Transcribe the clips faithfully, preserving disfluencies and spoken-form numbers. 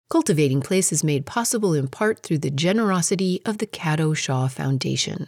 Cultivating Place is made possible in part through the generosity of the Caddo Shaw Foundation.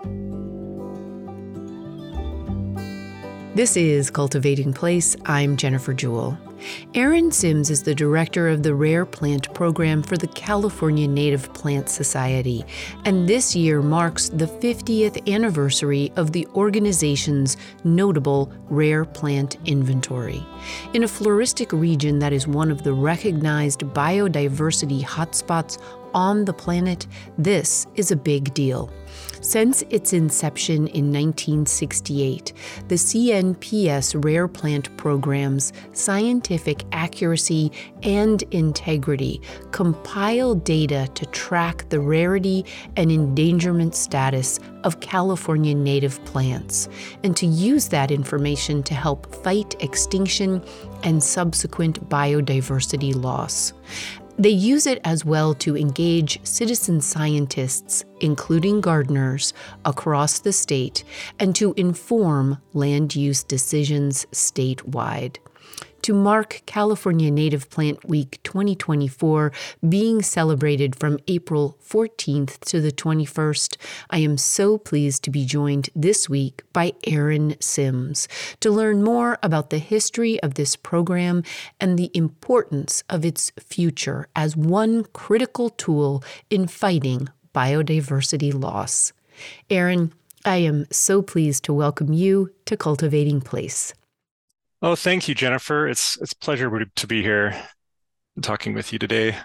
This is Cultivating Place. I'm Jennifer Jewell. Erin Sims is the director of the Rare Plant Program for the California Native Plant Society, and this year marks the fiftieth anniversary of the organization's notable rare plant inventory. In a floristic region that is one of the recognized biodiversity hotspots on the planet, this is a big deal. Since its inception in nineteen sixty-eight, the C N P S Rare Plant Program's scientific accuracy and integrity compile data to track the rarity and endangerment status of California native plants, and to use that information to help fight extinction and subsequent biodiversity loss. They use it as well to engage citizen scientists, including gardeners, across the state, and to inform land use decisions statewide. To mark California Native Plant Week twenty twenty-four being celebrated from April fourteenth to the twenty-first, I am so pleased to be joined this week by Erin Sims to learn more about the history of this program and the importance of its future as one critical tool in fighting biodiversity loss. Erin, I am so pleased to welcome you to Cultivating Place. Oh, thank you, Jennifer. It's it's a pleasure to be here talking with you today.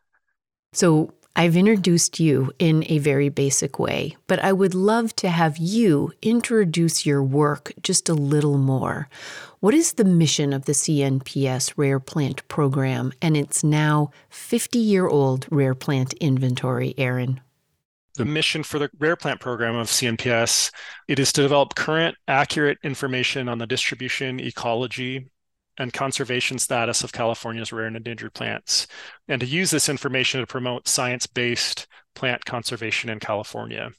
So I've introduced you in a very basic way, but I would love to have you introduce your work just a little more. What is the mission of the C N P S Rare Plant Program and its now fifty-year-old Rare Plant Inventory, Erin? The mission for the Rare Plant Program of C N P S, it is to develop current, accurate information on the distribution, ecology, and conservation status of California's rare and endangered plants, and to use this information to promote science-based plant conservation in California.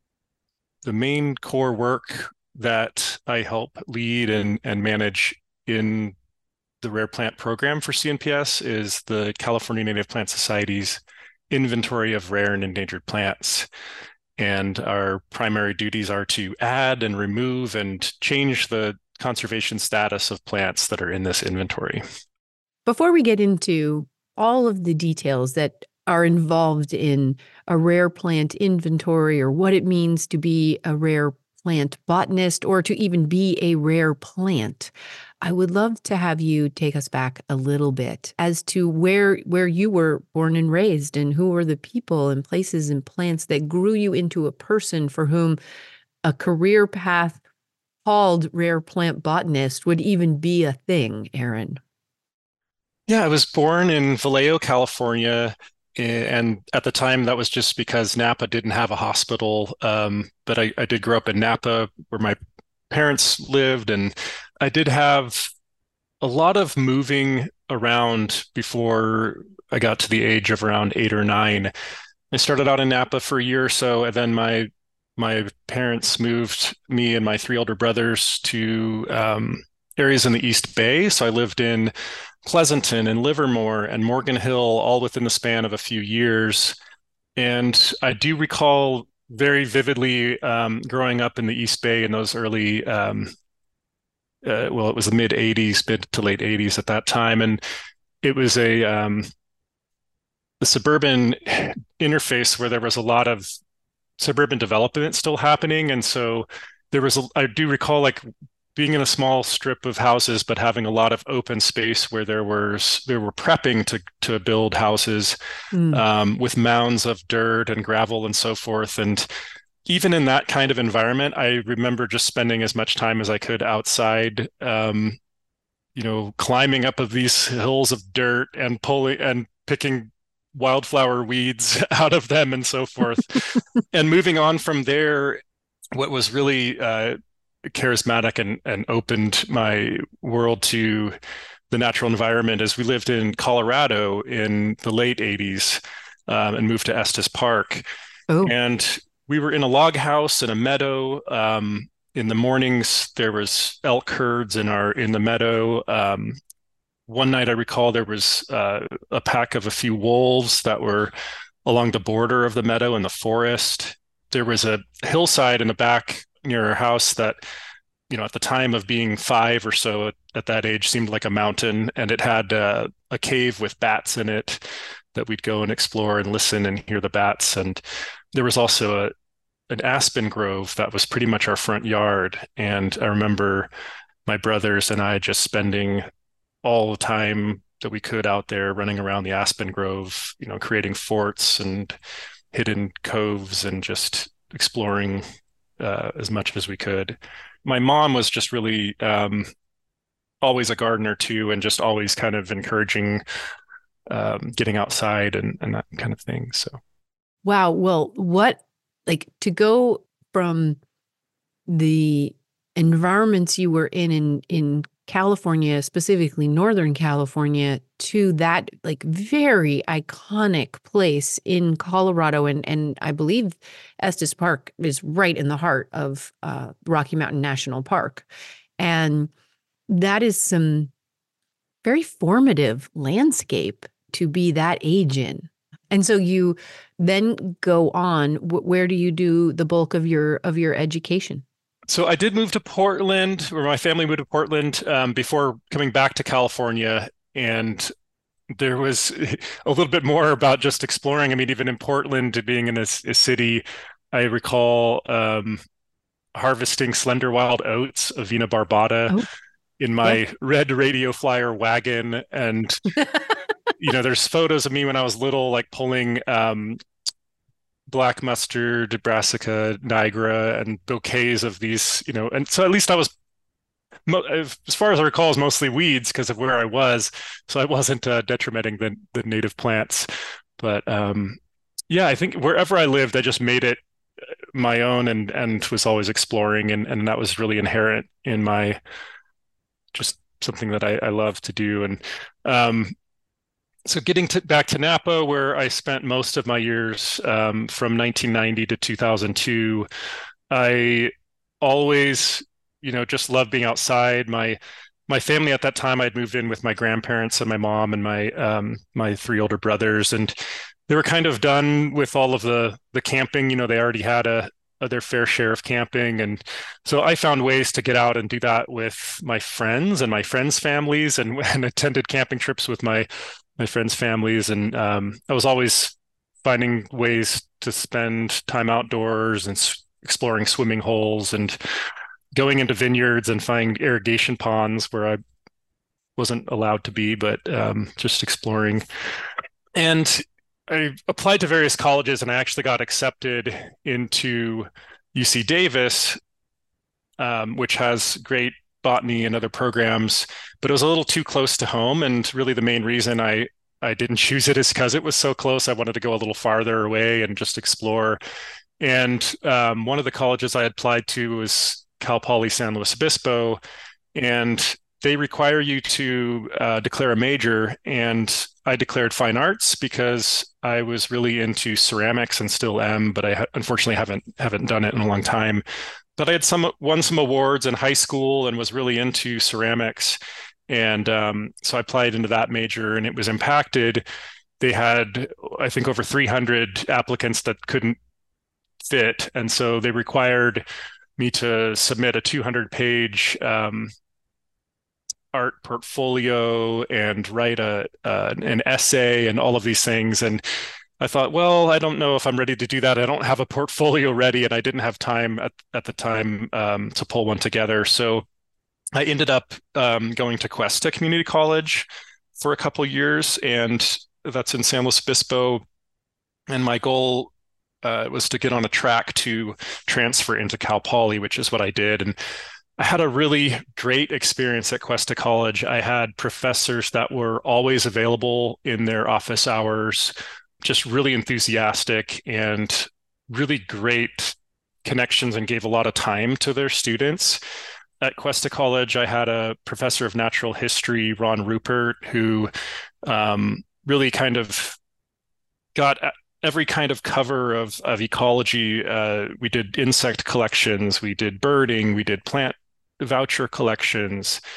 The main core work that I help lead and, and manage in the Rare Plant Program for C N P S is the California Native Plant Society's inventory of rare and endangered plants. And our primary duties are to add and remove and change the conservation status of plants that are in this inventory. Before we get into all of the details that are involved in a rare plant inventory or what it means to be a rare plant botanist or to even be a rare plant, I would love to have you take us back a little bit as to where where you were born and raised and who were the people and places and plants that grew you into a person for whom a career path called rare plant botanist would even be a thing, Erin. Yeah, I was born in Vallejo, California. And at the time, that was just because Napa didn't have a hospital. Um, but I, I did grow up in Napa, where my parents lived. And I did have a lot of moving around before I got to the age of around eight or nine. I started out in Napa for a year or so, and then my my parents moved me and my three older brothers to um, areas in the East Bay. So I lived in Pleasanton and Livermore and Morgan Hill, all within the span of a few years. And I do recall very vividly um, growing up in the East Bay in those early, um, uh, well, it was the mid eighties, mid to late eighties at that time. And it was a, um, the suburban interface where there was a lot of suburban development still happening. And so there was, a, I do recall like being in a small strip of houses, but having a lot of open space where there was there were prepping to to build houses mm. um, with mounds of dirt and gravel and so forth. And even in that kind of environment, I remember just spending as much time as I could outside, um, you know, climbing up of these hills of dirt and pulling and picking wildflower weeds out of them and so forth. And moving on from there, what was really uh, charismatic and, and opened my world to the natural environment is we lived in Colorado in the late eighties um, and moved to Estes Park. Oh. And we were in a log house in a meadow. Um, in the mornings, there was elk herds in our in the meadow. Um, one night I recall there was uh, a pack of a few wolves that were along the border of the meadow in the forest. There was a hillside in the back near our house that, you know, at the time of being five or so at, at that age seemed like a mountain, and it had uh, a cave with bats in it that we'd go and explore and listen and hear the bats. And there was also a, an aspen grove that was pretty much our front yard. And I remember my brothers and I just spending all the time that we could out there running around the aspen grove, you know, creating forts and hidden coves and just exploring uh, as much as we could. My mom was just really um, always a gardener too, and just always kind of encouraging um, getting outside and, and that kind of thing. So, wow. Well, what, like to go from the environments you were in in in California, specifically Northern California, to that like very iconic place in Colorado, and and I believe Estes Park is right in the heart of uh, Rocky Mountain National Park, and that is some very formative landscape to be that age in. And so you then go on. Where do you do the bulk of your of your education? So I did move to Portland, where my family moved to Portland um, before coming back to California. And there was a little bit more about just exploring. I mean, even in Portland, being in a, a city, I recall um, harvesting slender wild oats of Vina barbata oh, in my yeah. red Radio Flyer wagon. And, you know, there's photos of me when I was little, like pulling um, black mustard, brassica nigra, and bouquets of these, you know, and so at least I was, as far as I recall, is mostly weeds because of where I was. So I wasn't uh, detrimenting the, the native plants. But um, yeah, I think wherever I lived, I just made it my own and and was always exploring. And, and that was really inherent in my, just something that I, I love to do. And um, so getting to, back to Napa, where I spent most of my years um, from nineteen ninety to two thousand two, I always, you know, just loved being outside. My my family at that time, I'd moved in with my grandparents and my mom and my um, my three older brothers, and they were kind of done with all of the the camping. You know, they already had a, a their fair share of camping, and so I found ways to get out and do that with my friends and my friends' families, and, and attended camping trips with my my friends' families. And um, I was always finding ways to spend time outdoors and s- exploring swimming holes and going into vineyards and finding irrigation ponds where I wasn't allowed to be, but um, just exploring. And I applied to various colleges, and I actually got accepted into U C Davis, um, which has great botany and other programs, but it was a little too close to home. And really the main reason I, I didn't choose it is because it was so close. I wanted to go a little farther away and just explore. And um, one of the colleges I applied to was Cal Poly San Luis Obispo, and they require you to uh, declare a major. And I declared fine arts because I was really into ceramics and still am, but I ha- unfortunately haven't haven't done it in a long time. But I had some won some awards in high school and was really into ceramics. And um, so I applied into that major, and it was impacted. They had, I think, over three hundred applicants that couldn't fit. And so they required me to submit a two hundred page um, art portfolio and write a uh, an essay and all of these things. And I thought, well, I don't know if I'm ready to do that. I don't have a portfolio ready, and I didn't have time at, at the time um, to pull one together. So I ended up um, going to Cuesta Community College for a couple years, and that's in San Luis Obispo. And my goal uh, was to get on a track to transfer into Cal Poly, which is what I did. And I had a really great experience at Cuesta College. I had professors that were always available in their office hours, just really enthusiastic and really great connections, and gave a lot of time to their students. At Cuesta College, I had a professor of natural history, Ron Rupert, who um, really kind of got every kind of cover of, of ecology. Uh, we did insect collections, we did birding, we did plant voucher collections.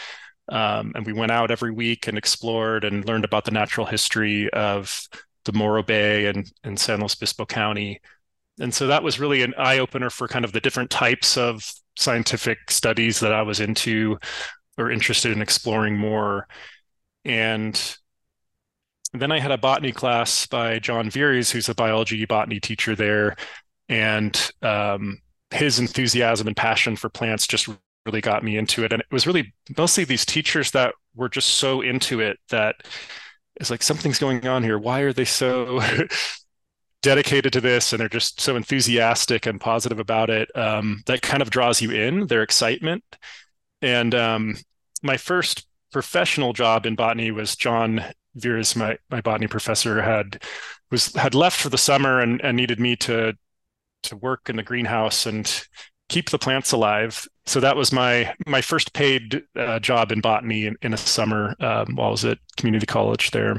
Um, and we went out every week and explored and learned about the natural history of the Morro Bay and, and San Luis Obispo County. And so that was really an eye-opener for kind of the different types of scientific studies that I was into or interested in exploring more. And then I had a botany class by John Veeries, who's a biology botany teacher there. And um, his enthusiasm and passion for plants just really got me into it. And it was really mostly these teachers that were just so into it that it's like, something's going on here. Why are they so dedicated to this? And they're just so enthusiastic and positive about it. Um, that kind of draws you in, their excitement. And um, my first professional job in botany was John Veeries, my, my botany professor, had was had left for the summer and, and needed me to to work in the greenhouse and keep the plants alive. So that was my my first paid uh, job in botany in, in a summer um, while I was at community college there.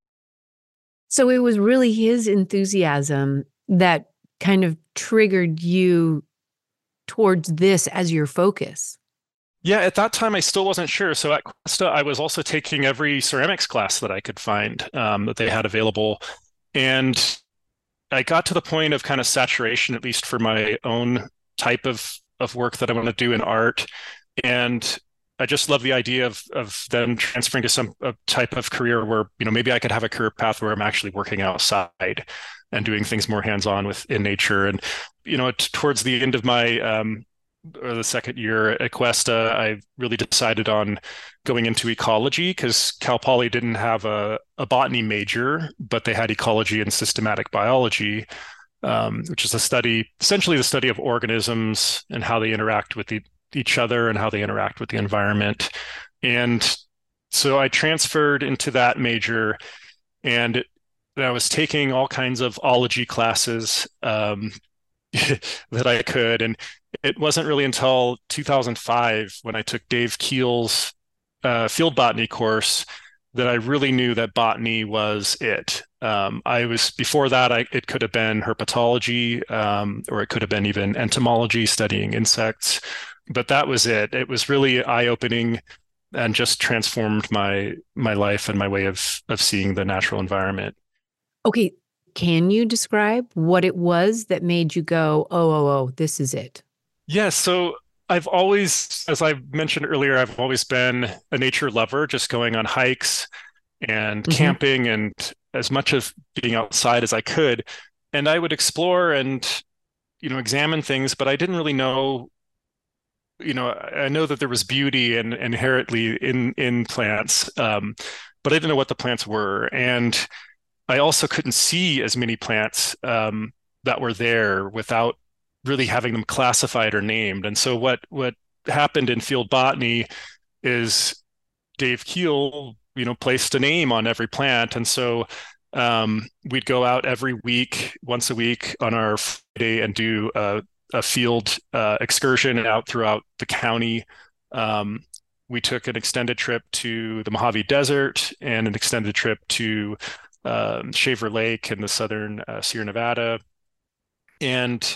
So it was really his enthusiasm that kind of triggered you towards this as your focus. Yeah, at that time I still wasn't sure. So at Cuesta, I was also taking every ceramics class that I could find um, that they had available. And I got to the point of kind of saturation, at least for my own type of, of work that I want to do in art. And I just love the idea of of then transferring to some a type of career where, you know, maybe I could have a career path where I'm actually working outside and doing things more hands-on with in nature. And, you know, t- towards the end of my um, or the second year at Cuesta, I really decided on going into ecology because Cal Poly didn't have a, a botany major, but they had ecology and systematic biology, um, which is a study, essentially the study of organisms and how they interact with the, each other and how they interact with the environment. And so I transferred into that major, and I was taking all kinds of ology classes um, that I could. And it wasn't really until two thousand five when I took Dave Keel's uh, field botany course that I really knew that botany was it. Um, I was before that, I, it could have been herpetology, um, or it could have been even entomology, studying insects, but that was it. It was really eye-opening and just transformed my my life and my way of of seeing the natural environment. Okay, can you describe what it was that made you go, oh, oh, oh, this is it? Yeah, so I've always, as I mentioned earlier, I've always been a nature lover, just going on hikes and mm-hmm. camping and as much of being outside as I could. And I would explore and, you know, examine things, but I didn't really know, you know, I know that there was beauty and inherently in in plants, um, but I didn't know what the plants were. And I also couldn't see as many plants um, that were there without really having them classified or named. And so what what happened in field botany is Dave Keel, you know, placed a name on every plant. And so um, we'd go out every week, once a week on our Friday and do a, a field uh, excursion out throughout the county. Um, we took an extended trip to the Mojave Desert and an extended trip to um, Shaver Lake in the southern uh, Sierra Nevada. And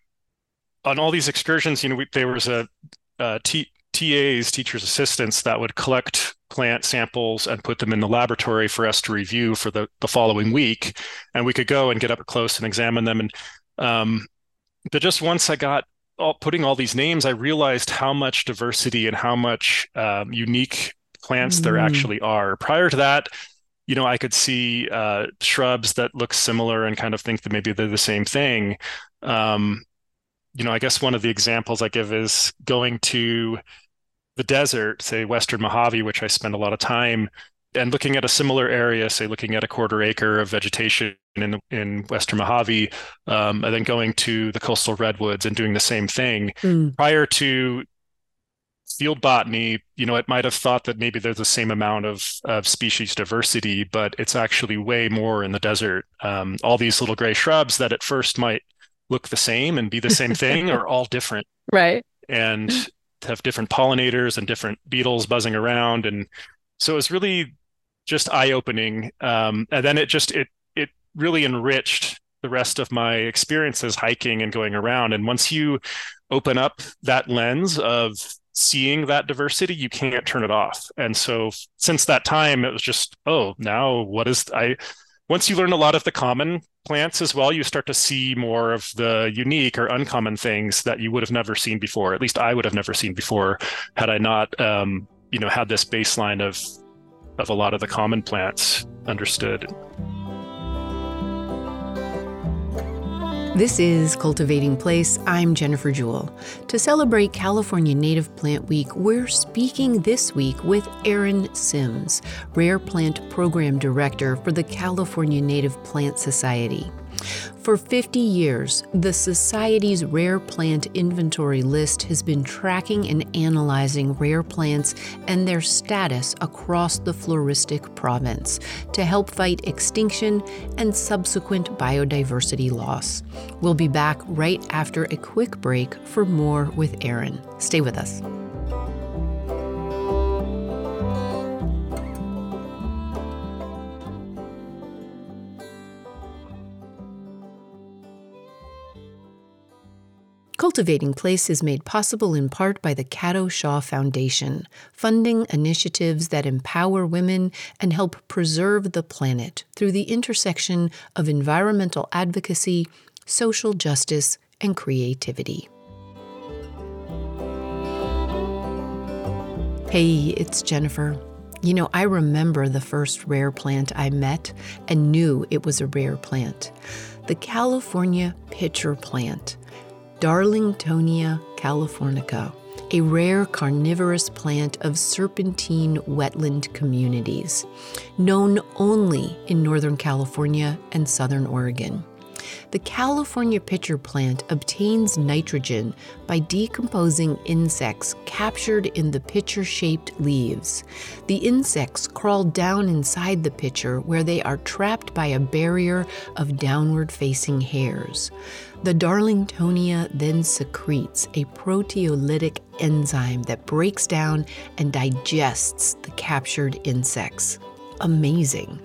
on all these excursions, you know, we, there was a, a T, TAs, teachers' assistants, that would collect plant samples and put them in the laboratory for us to review for the, the following week. And we could go and get up close and examine them. And um, but just once I got all, putting all these names, I realized how much diversity and how much um, unique plants mm. there actually are. Prior to that, you know, I could see uh, shrubs that look similar and kind of think that maybe they're the same thing. Um, you know, I guess one of the examples I give is going to the desert, say Western Mojave, which I spend a lot of time, and looking at a similar area, say looking at a quarter acre of vegetation in in Western Mojave, um, and then going to the coastal redwoods and doing the same thing. Mm. Prior to field botany, you know, it might have thought that maybe there's the same amount of, of species diversity, but it's actually way more in the desert. Um, all these little gray shrubs that at first might look the same and be the same thing are all different. Right. And have different pollinators and different beetles buzzing around. And so it was really just eye-opening. Um, and then it just, it, it really enriched the rest of my experiences hiking and going around. And once you open up that lens of seeing that diversity, you can't turn it off. And so since that time, it was just, oh, now what is I once you learn a lot of the common plants as well, you start to see more of the unique or uncommon things that you would have never seen before. At least I would have never seen before had I not, um, you know, had this baseline of of a lot of the common plants understood. This is Cultivating Place. I'm Jennifer Jewell. To celebrate California Native Plant Week, we're speaking this week with Erin Sims, Rare Plant Program Director for the California Native Plant Society. For fifty years, the Society's rare plant inventory list has been tracking and analyzing rare plants and their status across the floristic province to help fight extinction and subsequent biodiversity loss. We'll be back right after a quick break for more with Erin. Stay with us. Cultivating Place is made possible in part by the Caddo Shaw Foundation, funding initiatives that empower women and help preserve the planet through the intersection of environmental advocacy, social justice, and creativity. Hey, it's Jennifer. You know, I remember the first rare plant I met and knew it was a rare plant. The California pitcher plant. Darlingtonia californica, a rare carnivorous plant of serpentine wetland communities, known only in Northern California and Southern Oregon. The California pitcher plant obtains nitrogen by decomposing insects captured in the pitcher-shaped leaves. The insects crawl down inside the pitcher where they are trapped by a barrier of downward-facing hairs. The Darlingtonia then secretes a proteolytic enzyme that breaks down and digests the captured insects. Amazing.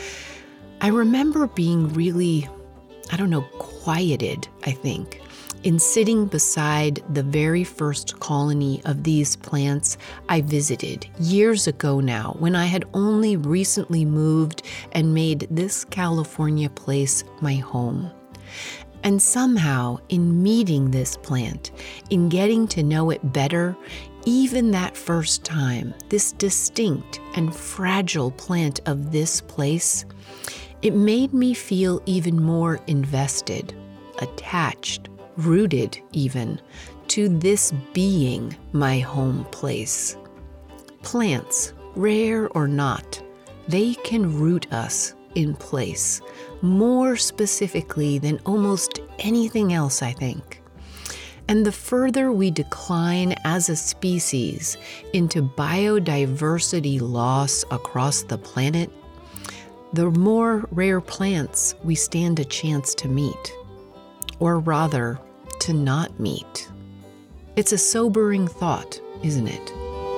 I remember being really, I don't know, quieted, I think, in sitting beside the very first colony of these plants I visited years ago now, when I had only recently moved and made this California place my home. And somehow, in meeting this plant, in getting to know it better, even that first time, this distinct and fragile plant of this place, it made me feel even more invested, attached, rooted even, to this being my home place. Plants, rare or not, they can root us in place, more specifically than almost anything else, I think. And the further we decline as a species into biodiversity loss across the planet, the more rare plants we stand a chance to meet, or rather, to not meet. It's a sobering thought, isn't it?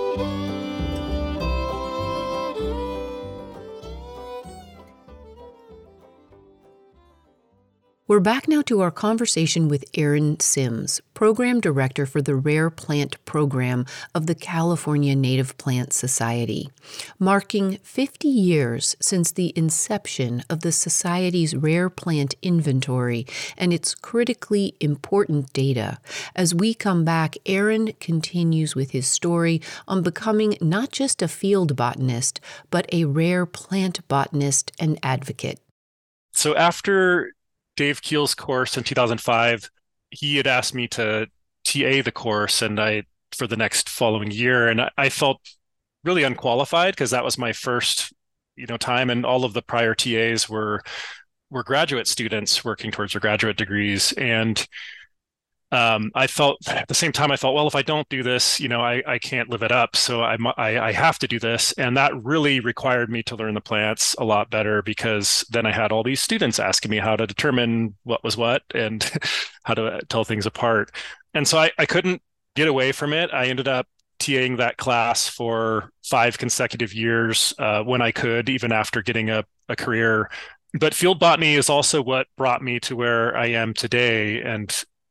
We're back now to our conversation with Erin Sims, Program Director for the Rare Plant Program of the California Native Plant Society. Marking fifty years since the inception of the Society's rare plant inventory and its critically important data, as we come back, Erin continues with his story on becoming not just a field botanist, but a rare plant botanist and advocate. So after Dave Keel's course in two thousand five, he had asked me to T A the course and I for the next following year. And I, I felt really unqualified because that was my first, you know, time. And all of the prior T As were, were graduate students working towards their graduate degrees. And um, I felt at the same time, I felt, well, if I don't do this, you know, I, I can't live it up. So I, I, I have to do this. And that really required me to learn the plants a lot better, because then I had all these students asking me how to determine what was what and how to tell things apart. And so I, I couldn't get away from it. I ended up TAing that class for five consecutive years uh, when I could, even after getting a, a career. But field botany is also what brought me to where I am today. And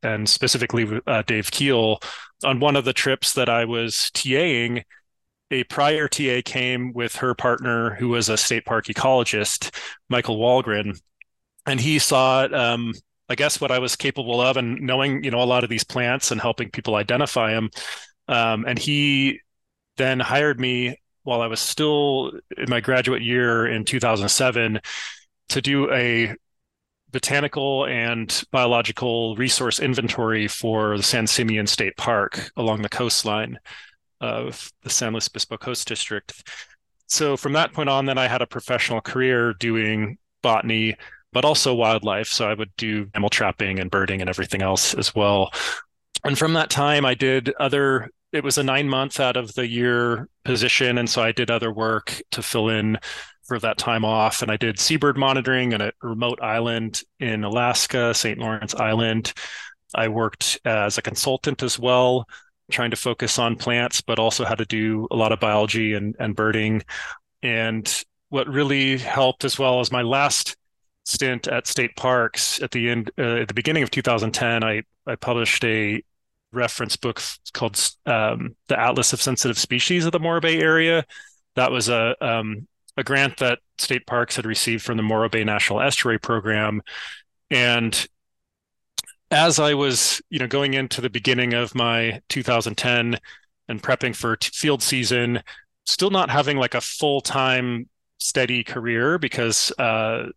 and specifically uh, Dave Keel. On one of the trips that I was TAing, a prior T A came with her partner, who was a state park ecologist, Michael Walgren, and he saw, um, I guess, what I was capable of, and knowing, you know, a lot of these plants and helping people identify them. Um, and he then hired me while I was still in my graduate year in two thousand seven to do a botanical and biological resource inventory for the San Simeon State Park along the coastline of the San Luis Obispo Coast District. So from that point on, then I had a professional career doing botany, but also wildlife. So I would do mammal trapping and birding and everything else as well. And from that time, I did other, it was a nine month out of the year position. And so I did other work to fill in for that time off. And I did seabird monitoring on a remote island in Alaska, Saint Lawrence Island. I worked as a consultant as well, trying to focus on plants, but also how to do a lot of biology and, and birding. And what really helped as well as my last stint at state parks at the end, uh, at the beginning of two thousand ten, I, I published a reference book called um, The Atlas of Sensitive Species of the Morro Bay Area. That was a, um, a grant that state parks had received from the Morro Bay National Estuary Program. And as I was, you know, going into the beginning of my two thousand ten and prepping for t- field season, still not having like a full-time steady career because uh,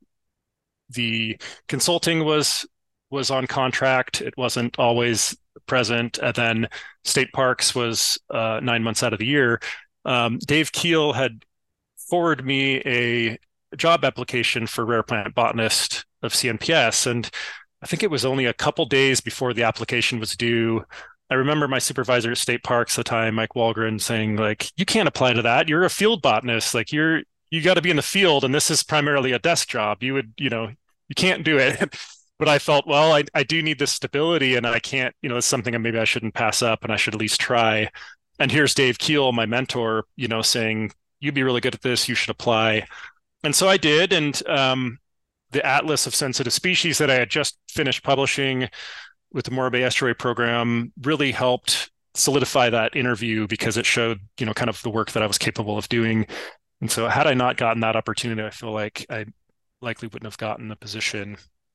the consulting was was on contract. It wasn't always present. And then state parks was uh, nine months out of the year. Um, Dave Keel had forwarded me a job application for rare plant botanist of C N P S. And I think it was only a couple days before the application was due. I remember my supervisor at state parks at the time, Mike Walgren, saying, like, you can't apply to that. You're a field botanist. Like, you're, you got to be in the field. And this is primarily a desk job. You would, you know, you can't do it. But I felt, well, I, I do need this stability and I can't, you know, it's something that maybe I shouldn't pass up and I should at least try. And here's Dave Keel, my mentor, you know, saying, you'd be really good at this. You should apply. And so I did. And, um, the Atlas of Sensitive Species that I had just finished publishing with the Morro Bay Estuary Program really helped solidify that interview because it showed, you know, kind of the work that I was capable of doing. And so had I not gotten that opportunity, I feel like I likely wouldn't have gotten the position.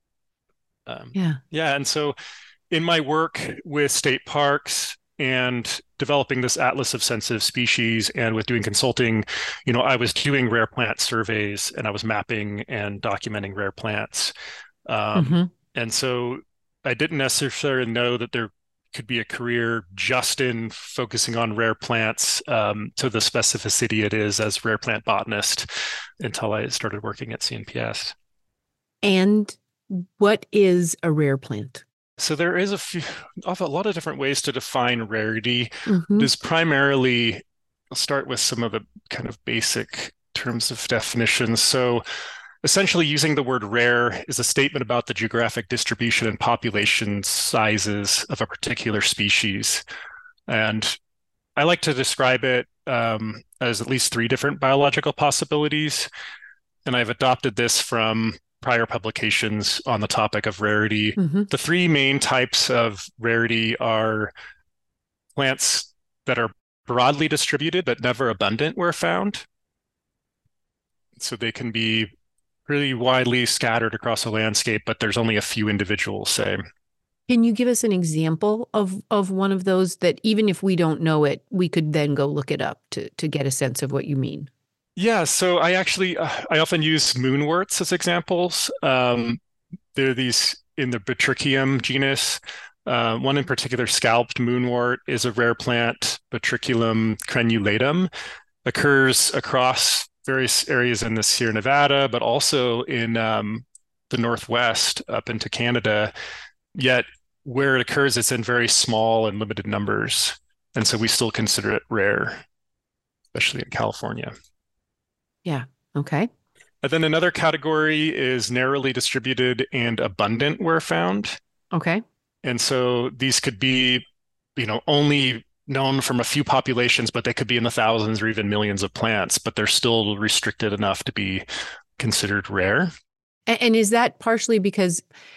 Um, yeah. Yeah. And so in my work with state parks and developing this Atlas of Sensitive Species and with doing consulting, you know, I was doing rare plant surveys and I was mapping and documenting rare plants. Um, mm-hmm. And so I didn't necessarily know that there could be a career just in focusing on rare plants um, to the specificity it is as rare plant botanist until I started working at C N P S. And what is a rare plant? So there is a few, a lot of different ways to define rarity. Mm-hmm. There's primarily, I'll start with some of the kind of basic terms of definitions. So essentially using the word rare is a statement about the geographic distribution and population sizes of a particular species. And I like to describe it um, as at least three different biological possibilities. And I've adopted this from prior publications on the topic of rarity. Mm-hmm. The three main types of rarity are plants that are broadly distributed but never abundant where found. So they can be pretty widely scattered across a landscape, but there's only a few individuals, say. Can you give us an example of, of one of those that even if we don't know it, we could then go look it up to, to get a sense of what you mean? Yeah, so I actually, uh, I often use moonworts as examples. Um, there are these in the Batricium genus. Uh, one in particular, scalped moonwort, is a rare plant, Batricium crenulatum, occurs across various areas in the Sierra Nevada, but also in um, the Northwest up into Canada. Yet where it occurs, it's in very small and limited numbers. And so we still consider it rare, especially in California. Yeah. Okay. And then another category is narrowly distributed and abundant where found. Okay. And so these could be, you know, only known from a few populations, but they could be in the thousands or even millions of plants, but they're still restricted enough to be considered rare. And is that partially because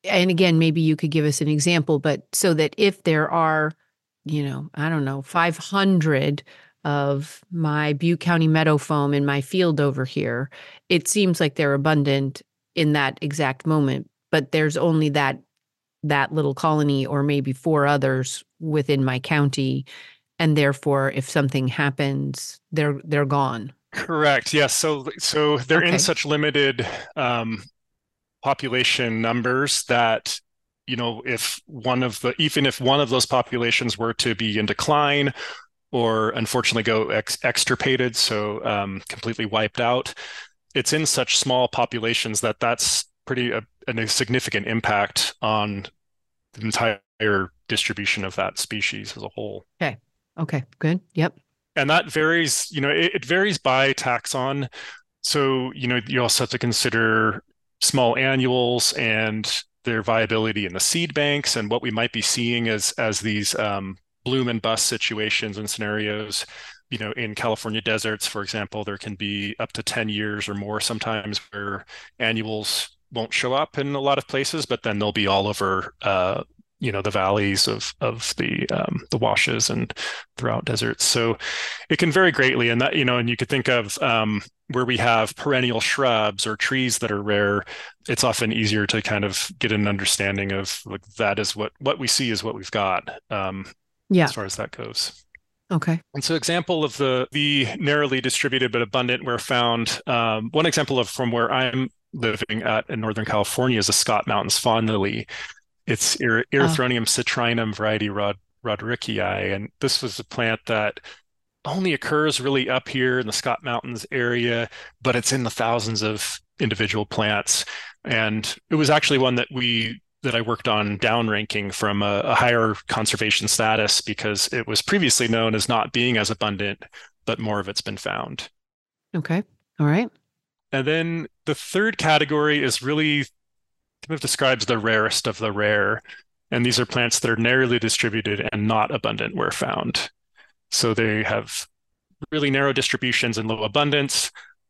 and again, maybe you could give us an example, but so that if there are, you know, I don't know, five hundred of my Butte County meadow foam in my field over here, it seems like they're abundant in that exact moment, but there's only that that little colony or maybe four others within my county, and therefore if something happens, they're they're gone. Correct. Yes. So so they're in Okay. such limited um, population numbers that, you know, if one of the even if one of those populations were to be in decline or unfortunately go ex extirpated, so um, completely wiped out, it's in such small populations that that's pretty a, a significant impact on the entire distribution of that species as a whole. Okay. Okay. Good. Yep. And that varies, you know, it, it varies by taxon. So, you know, you also have to consider small annuals and their viability in the seed banks and what we might be seeing as as these um, bloom and bust situations and scenarios. You know, in California deserts, for example, there can be up to ten years or more sometimes where annuals won't show up in a lot of places, but then they'll be all over uh, you know, the valleys of of the um, the washes and throughout deserts. So it can vary greatly, and that, you know, and you could think of um, where we have perennial shrubs or trees that are rare. It's often easier to kind of get an understanding of like that is what what we see is what we've got um, Yeah. as far as that goes. Okay. And so, example of the the narrowly distributed but abundant where found. Um, one example of from where I'm living at in Northern California is the Scott Mountains fawn lily. It's Ir Oh, Erythronium citrinum variety Rod Rodericii, and this was a plant that only occurs really up here in the Scott Mountains area, but it's in the thousands of individual plants. And it was actually one that we that I worked on downranking from a, a higher conservation status because it was previously known as not being as abundant, but more of it's been found. okay. All right. And then the third category is really kind of describes the rarest of the rare. And these are plants that are narrowly distributed and not abundant where found. So they have really narrow distributions and low abundance.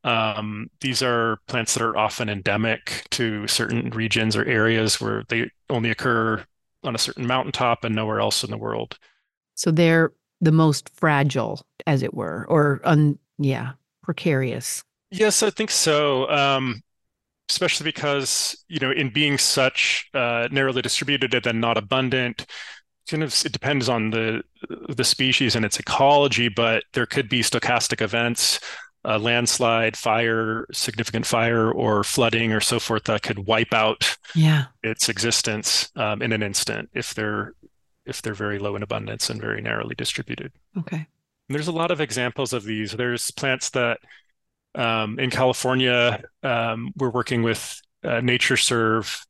Um, these are plants that are often endemic to certain regions or areas where they only occur on a certain mountaintop and nowhere else in the world. So they're the most fragile, as it were, or un, yeah, precarious. Yes, I think so. Um, especially because, you know, in being such uh, narrowly distributed and then not abundant, kind of it depends on the the species and its ecology, but there could be stochastic events, uh, landslide, fire, significant fire, or flooding, or so forth that could wipe out Yeah. its existence um, in an instant if they're if they're very low in abundance and very narrowly distributed. Okay. And there's a lot of examples of these. There's plants that um, in California um, we're working with uh, NatureServe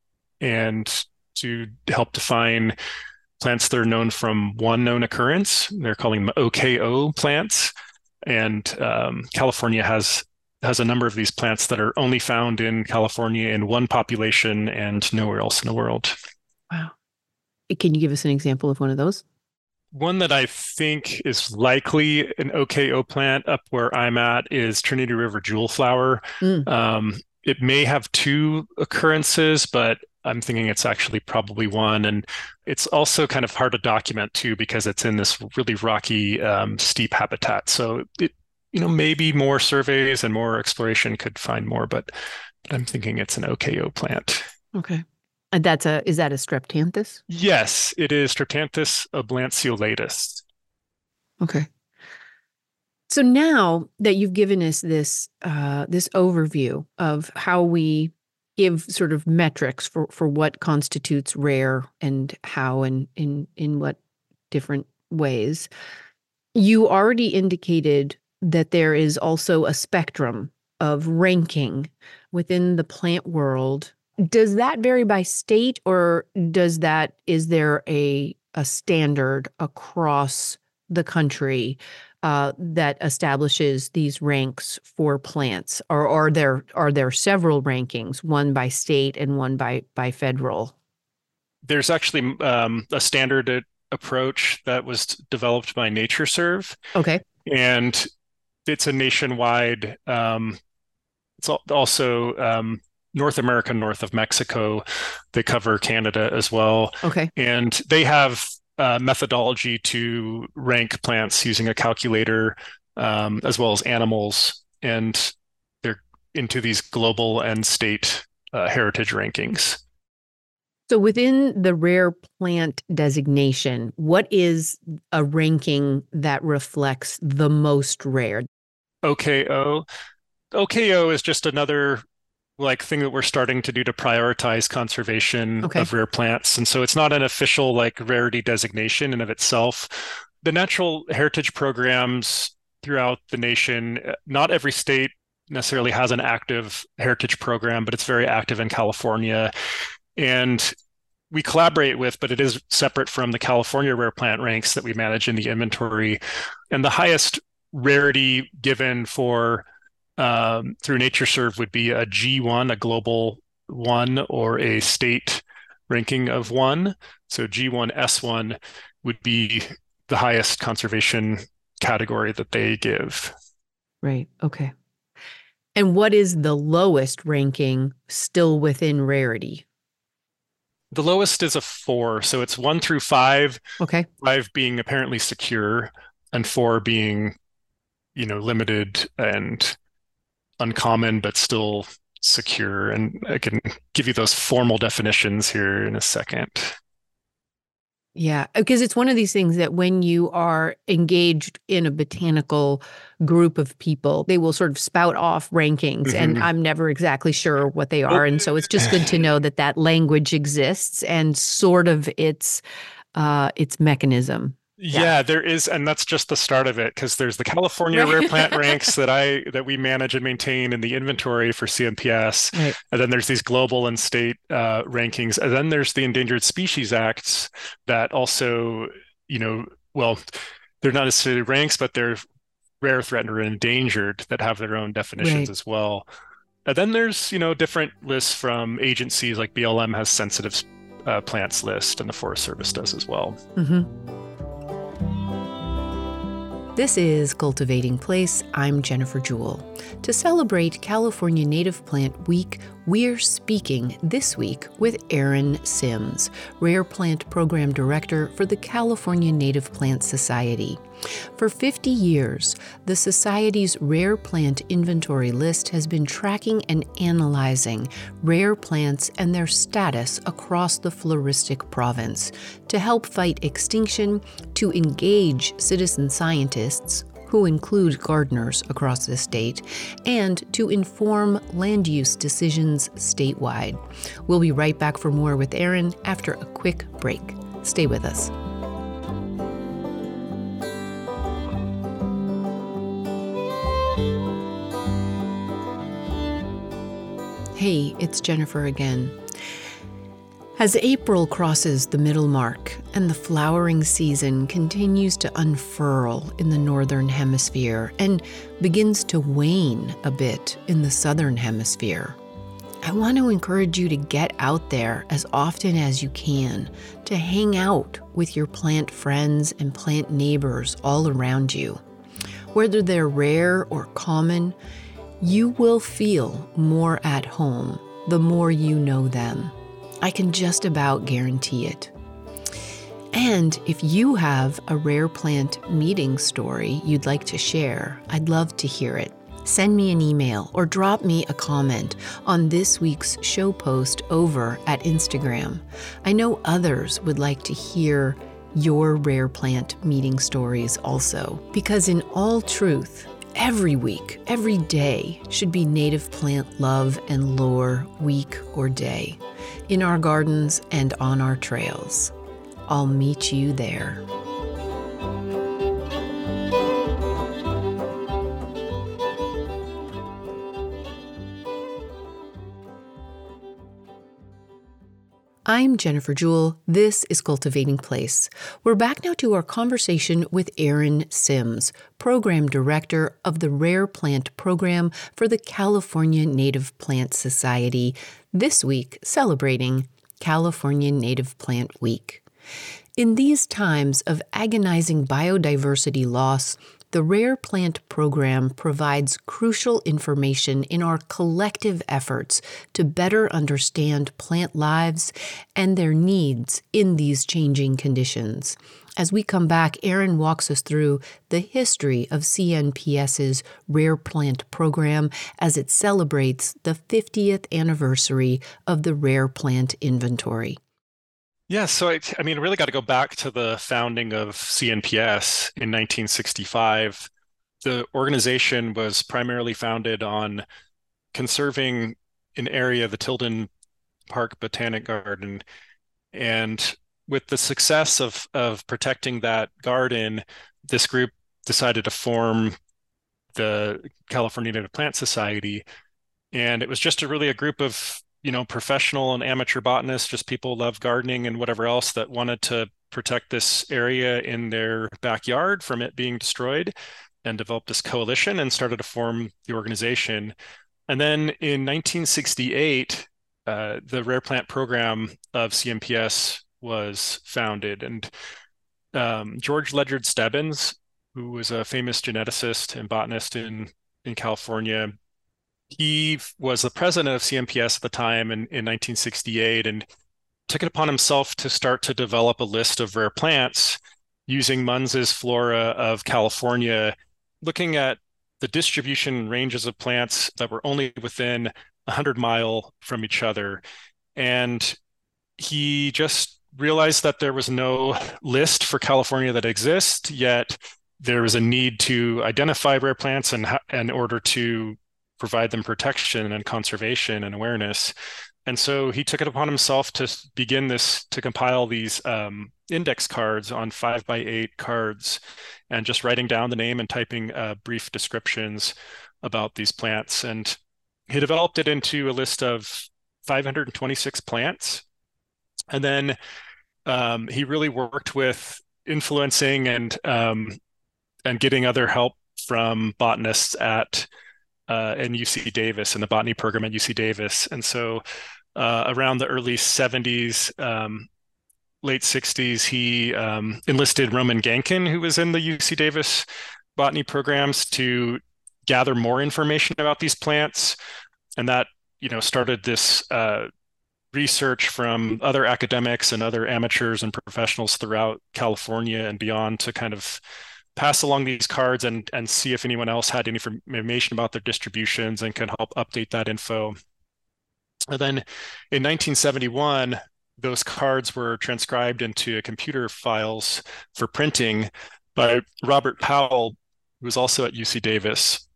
and to help define plants that are known from one known occurrence. They're calling them O K O plants. And um, California has has a number of these plants that are only found in California in one population and nowhere else in the world. Wow. Can you give us an example of one of those? One that I think is likely an O K O plant up where I'm at is Trinity River jewel flower. Mm. Um, it may have two occurrences, but I'm thinking it's actually probably one. And it's also kind of hard to document too because it's in this really rocky, um, steep habitat. So it, you know, maybe more surveys and more exploration could find more, but, but I'm thinking it's an O K O plant. Okay. And that's a, is that a streptanthus? Yes, it is Streptanthus oblanceolatus. Okay. So now that you've given us this uh, this overview of how we give sort of metrics for, for what constitutes rare and how and in in what different ways, you already indicated that there is also a spectrum of ranking within the plant world. Does that vary by state, or does that is there a a standard across the country uh, that establishes these ranks for plants, or are there are there several rankings, one by state and one by by federal? There's actually um, a standard approach that was developed by NatureServe, Okay. and it's a nationwide. Um, it's also um, North America, north of Mexico. They cover Canada as well. Okay. And they have uh, methodology to rank plants using a calculator, um, as well as animals. And they're into these global and state uh, heritage rankings. So within the rare plant designation, what is a ranking that reflects the most rare? O K O. O K O is just another like thing that we're starting to do to prioritize conservation Okay. of rare plants. And so it's not an official like rarity designation in of itself. The natural heritage programs throughout the nation, not every state necessarily has an active heritage program, but it's very active in California. And we collaborate with, but it is separate from the California rare plant ranks that we manage in the inventory. And the highest rarity given for um, through NatureServe would be a G one, a global one, or a state ranking of one. So G one S one would be the highest conservation category that they give. Right. Okay. And what is the lowest ranking still within rarity? The lowest is a four. So it's one through five. Okay. Five being apparently secure and four being, you know, limited and uncommon, but still secure. And I can give you those formal definitions here in a second. Yeah, because it's one of these things that when you are engaged in a botanical group of people, they will sort of spout off rankings, mm-hmm. and I'm never exactly sure what they are. Well, and so it's just good to know that that language exists and sort of its uh, its mechanism. Yeah. yeah, there is, and that's just the start of it, because there's the California right. rare plant ranks that I that we manage and maintain in the inventory for C N P S, right. and then there's these global and state uh, rankings, and then there's the Endangered Species Acts that also, you know, well, they're not necessarily ranks, but they're rare, threatened, or endangered that have their own definitions right. as well. And then there's, you know, different lists from agencies, like B L M has sensitive uh, plants list, and the Forest Service does as well. Mm-hmm. This is Cultivating Place. I'm Jennifer Jewell. To celebrate California Native Plant Week, we're speaking this week with Erin Sims, Rare Plant Program Director for the California Native Plant Society. For fifty years, the Society's rare plant inventory list has been tracking and analyzing rare plants and their status across the floristic province to help fight extinction, to engage citizen scientists, who include gardeners across the state, and to inform land use decisions statewide. We'll be right back for more with Erin after a quick break. Stay with us. Hey, it's Jennifer again. As April crosses the middle mark and the flowering season continues to unfurl in the northern hemisphere and begins to wane a bit in the southern hemisphere, I want to encourage you to get out there as often as you can to hang out with your plant friends and plant neighbors all around you. Whether they're rare or common, you will feel more at home the more you know them. I can just about guarantee it. And if you have a rare plant meeting story you'd like to share, I'd love to hear it. Send me an email or drop me a comment on this week's show post over at Instagram. I know others would like to hear your rare plant meeting stories also, because in all truth, every week, every day should be Native Plant Love and Lore Week or Day, in our gardens and on our trails. I'll meet you there. I'm Jennifer Jewell. This is Cultivating Place. We're back now to our conversation with Erin Sims, Program Director of the Rare Plant Program for the California Native Plant Society, this week celebrating California Native Plant Week. In these times of agonizing biodiversity loss, The Rare Plant Program provides crucial information in our collective efforts to better understand plant lives and their needs in these changing conditions. As we come back, Erin walks us through the history of C N P S's Rare Plant Program as it celebrates the fiftieth anniversary of the Rare Plant Inventory. Yeah, so I, I mean, really got to go back to the founding of C N P S in nineteen sixty-five. The organization was primarily founded on conserving an area, the Tilden Park Botanic Garden, and with the success of of protecting that garden, this group decided to form the California Native Plant Society, and it was just a really a group of you know professional and amateur botanists, just people who love gardening and whatever else, that wanted to protect this area in their backyard from it being destroyed, and developed this coalition and started to form the organization. And then in nineteen sixty-eight, uh, the Rare Plant Program of C N P S was founded. And um, George Ledyard Stebbins, who was a famous geneticist and botanist in, in California, he was the president of C N P S at the time in, in nineteen sixty-eight, and took it upon himself to start to develop a list of rare plants using Munns's Flora of California, looking at the distribution ranges of plants that were only within a hundred mile from each other. And he just realized that there was no list for California that exists, yet there was a need to identify rare plants and in order to provide them protection and conservation and awareness. And so he took it upon himself to begin this, to compile these um, index cards on five by eight cards, and just writing down the name and typing uh, brief descriptions about these plants. And he developed it into a list of five hundred twenty-six plants. And then um, he really worked with influencing and um, and getting other help from botanists at uh, in U C Davis, in the botany program at U C Davis. And so uh, around the early seventies, um, late sixties, he um, enlisted Roman Gankin, who was in the U C Davis botany programs, to gather more information about these plants. And that, you know, started this uh, research from other academics and other amateurs and professionals throughout California and beyond to kind of pass along these cards and, and see if anyone else had any information about their distributions and can help update that info. And then in nineteen seventy-one, those cards were transcribed into computer files for printing by Robert Powell, who was also at U C Davis.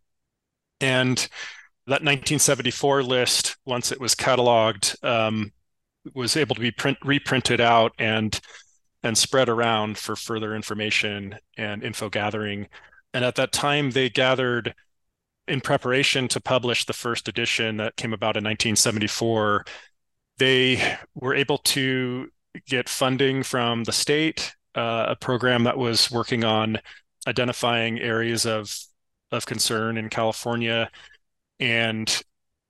And that nineteen seventy-four list, once it was cataloged, um, was able to be print, reprinted out and and spread around for further information and info gathering. And at that time, they gathered, in preparation to publish the first edition that came about in nineteen seventy-four, they were able to get funding from the state, uh, a program that was working on identifying areas of, of concern in California. And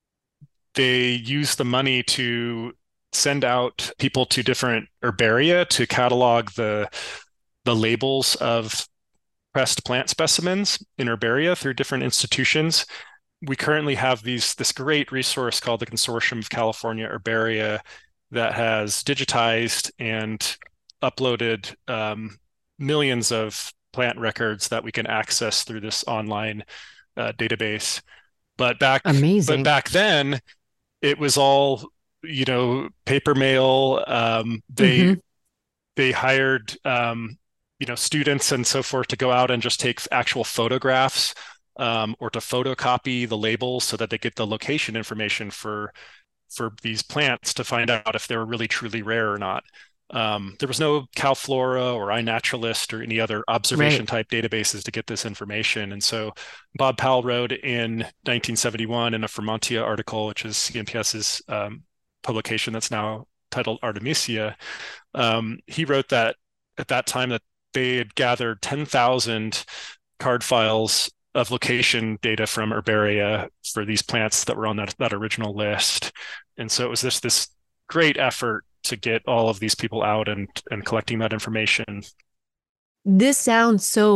they used the money to send out people to different herbaria to catalog the, the labels of pressed plant specimens in herbaria through different institutions. We currently have these this great resource called the Consortium of California Herbaria that has digitized and uploaded um, millions of plant records that we can access through this online uh, database. But back, Amazing. but back then, it was all, you know, paper mail. Um, they mm-hmm. they hired um, you know students and so forth to go out and just take actual photographs um, or to photocopy the labels so that they get the location information for for these plants to find out if they were really truly rare or not. Um, there was no CalFlora or iNaturalist or any other observation type right. databases to get this information. And so Bob Powell wrote in nineteen seventy-one in a Fermantia article, which is CNPS's um, publication that's now titled Artemisia. Um, he wrote that at that time that they had gathered ten thousand card files of location data from herbaria for these plants that were on that, that original list. And so it was this, this great effort to get all of these people out and, and collecting that information. This sounds so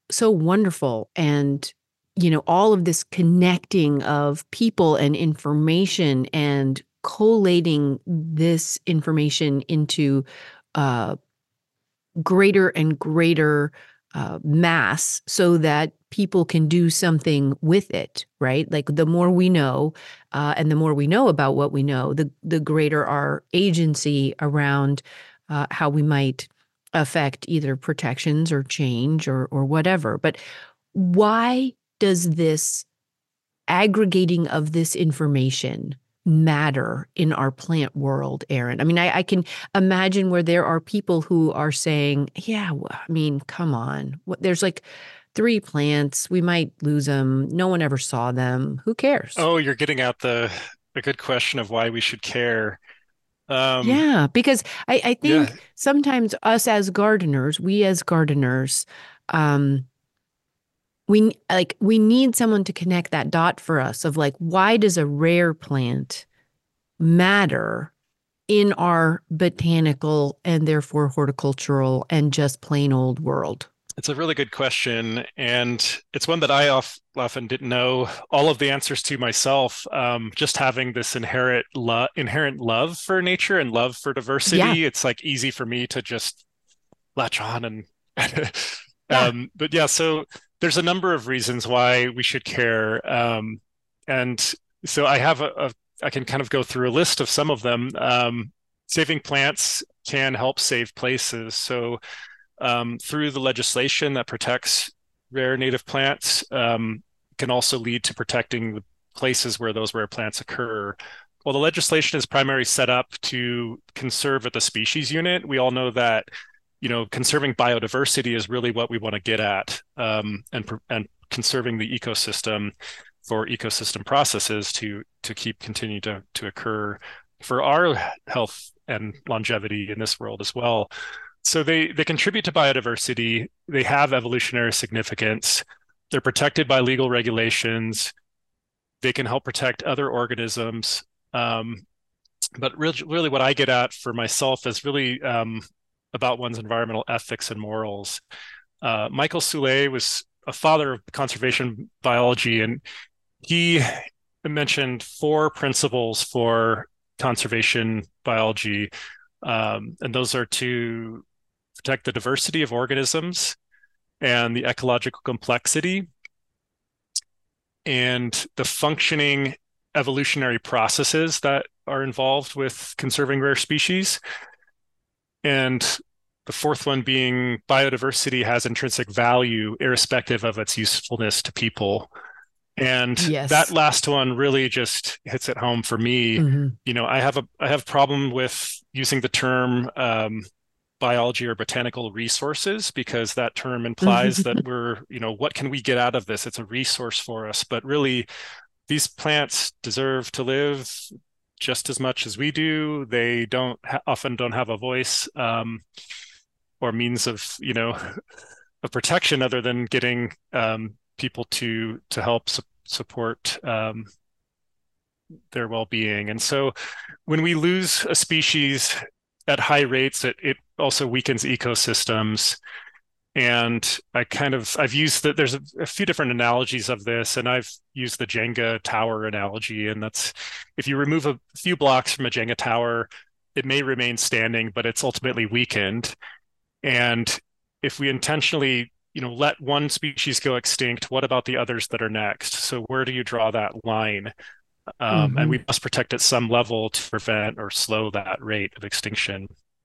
so wonderful. And, you know, all of this connecting of people and information and collating this information into uh, greater and greater uh, mass so that people can do something with it, right? Like the more we know, uh, and the more we know about what we know, the the greater our agency around uh, how we might affect either protections or change or or whatever. But why does this aggregating of this information matter in our plant world, Erin? I mean, I, I can imagine where there are people who are saying, yeah, well, I mean, come on. What, there's like three plants. We might lose them. No one ever saw them. Who cares? Oh, you're getting at the a good question of why we should care. Um, Yeah, because I, I yeah, think sometimes us as gardeners, we as gardeners, um, we like we need someone to connect that dot for us of like, why does a rare plant matter in our botanical and therefore horticultural and just plain old world? it's a really good question, and it's one that I of, often didn't know all of the answers to myself. Um, just having this inherent lo inherent love for nature and love for Yeah, diversity, it's like easy for me to just latch on and yeah. um, but yeah, so there's a number of reasons why we should care. Um, and so I have a, a I can kind of go through a list of some of them. Um, saving plants can help save places. So um, through the legislation that protects rare native plants, um, can also lead to protecting the places where those rare plants occur. Well, the legislation is primarily set up to conserve at the species unit. We all know that, you know, conserving biodiversity is really what we want to get at, um, and and conserving the ecosystem for ecosystem processes to to keep continue to to occur for our health and longevity in this world as well. So they they contribute to biodiversity. They have evolutionary significance. They're protected by legal regulations. They can help protect other organisms. Um, but really, really, what I get at for myself is really um, about one's environmental ethics and morals. Uh, Michael Soule was a father of conservation biology, and he mentioned four principles for conservation biology, um, and those are to protect the diversity of organisms and the ecological complexity and the functioning evolutionary processes that are involved with conserving rare species. And the fourth one being biodiversity has intrinsic value, irrespective of its usefulness to people. And that Yes. last one really just hits it home for me. Hmm. You know, I have a I have a problem with using the term um, biology or botanical resources because that term implies that we're, you know, what can we get out of this? It's a resource for us, but really, these plants deserve to live just as much as we do. They don't ha- often don't have a voice um, or means of, you know, of protection other than getting um, people to to help su- support um, their well-being. And so when we lose a species at high rates, it, it also weakens ecosystems. And I kind of I've used that there's a, a few different analogies of this, and I've used the Jenga tower analogy. And that's if you remove a few blocks from a Jenga tower, it may remain standing, but it's ultimately weakened. And if we intentionally, you know, let one species go extinct, what about the others that are next? So where do you draw that line? Um, and Hmm. we must protect at some level to prevent or slow that rate of extinction.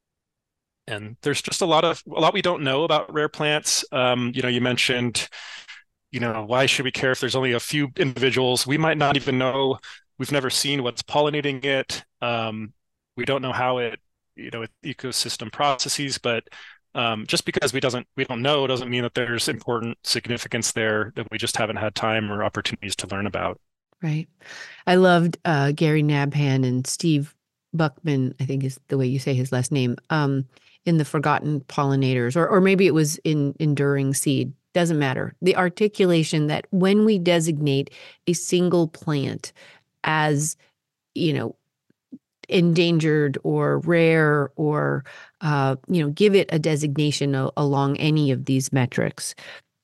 And there's just a lot of a lot we don't know about rare plants. Um, you know, you mentioned, you know, why should we care if there's only a few individuals? We might not even know. We've never seen what's pollinating it. Um, we don't know how it, you know, ecosystem processes. But um, just because we doesn't we don't know doesn't mean that there's important significance there that we just haven't had time or opportunities to learn about. Right. I loved uh, Gary Nabhan and Steve Buckman, I think is the way you say his last name, um, in The Forgotten Pollinators, or, or maybe it was in Enduring Seed. Doesn't matter. The articulation that when we designate a single plant as, you know, endangered or rare or, uh, you know, give it a designation a- along any of these metrics,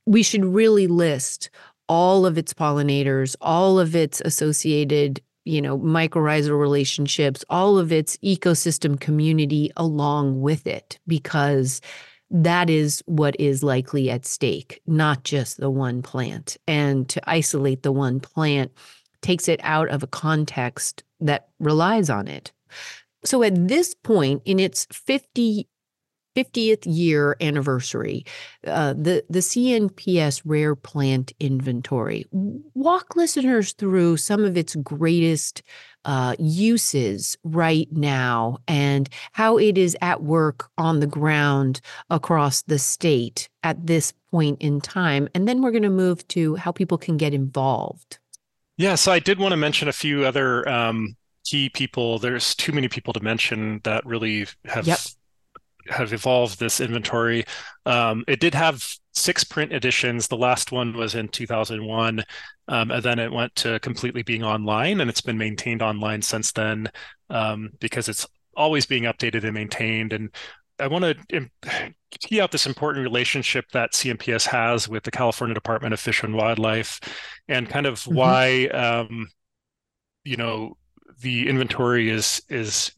we should really list all of its pollinators, all of its associated, you know, mycorrhizal relationships, all of its ecosystem community along with it, because that is what is likely at stake, not just the one plant. And to isolate the one plant takes it out of a context that relies on it. So at this point, in its fifty fiftieth year anniversary, uh, the, the C N P S Rare Plant Inventory. Walk listeners through some of its greatest uh, uses right now and how it is at work on the ground across the state at this point in time. And then we're going to move to how people can get involved. Yeah, so I did want to mention a few other um, key people. There's too many people to mention that really have Yep. have evolved this inventory. Um, it did have six print editions. The last one was in two thousand one, um, and then it went to completely being online, and it's been maintained online since then um, because it's always being updated and maintained. And I want to key out this important relationship that C N P S has with the California Department of Fish and Wildlife, and kind of Mm-hmm. why um, you know the inventory is is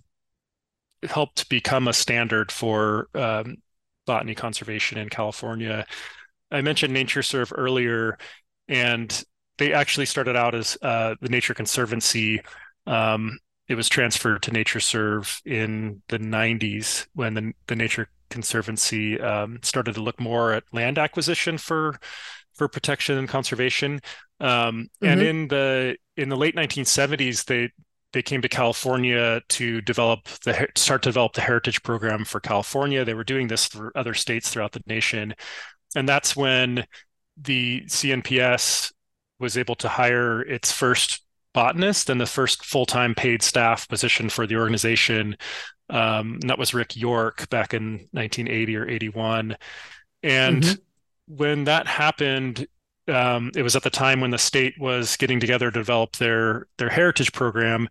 helped become a standard for um, botany conservation in California. I mentioned NatureServe earlier, and they actually started out as uh, the Nature Conservancy. Um, it was transferred to NatureServe in the nineties when the, the Nature Conservancy um, started to look more at land acquisition for for protection and conservation. Um, mm-hmm. And in the in the late nineteen seventies, they they came to California to develop the start to develop the heritage program for California. They were doing this for other states throughout the nation, and that's when the C N P S was able to hire its first botanist and the first full-time paid staff position for the organization. Um, and that was Rick York back in nineteen eighty or eighty-one. And mm-hmm. when that happened, Um, it was at the time when the state was getting together to develop their their heritage program,